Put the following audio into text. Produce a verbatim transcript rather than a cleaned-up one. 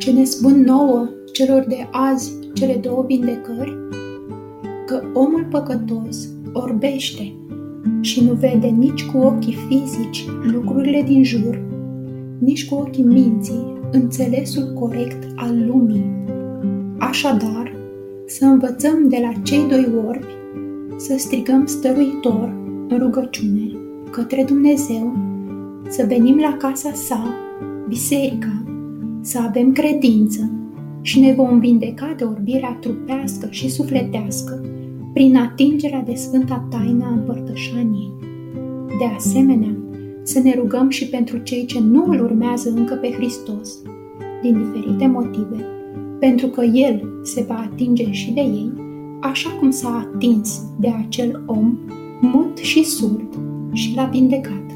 Ce ne spun nouă, celor de azi, cele două vindecări? Că omul păcătos orbește și nu vede nici cu ochii fizici lucrurile din jur, nici cu ochii minții înțelesul corect al lumii. Așadar, să învățăm de la cei doi orbi să strigăm stăruitor în rugăciune către Dumnezeu, să venim la casa sa, biserica, să avem credință și ne vom vindeca de orbirea trupească și sufletească prin atingerea de sfânta taină a împărtășaniei. De asemenea, să ne rugăm și pentru cei ce nu îl urmează încă pe Hristos, din diferite motive, pentru că El se va atinge și de ei, așa cum s-a atins de acel om mut și surd și l-a vindecat.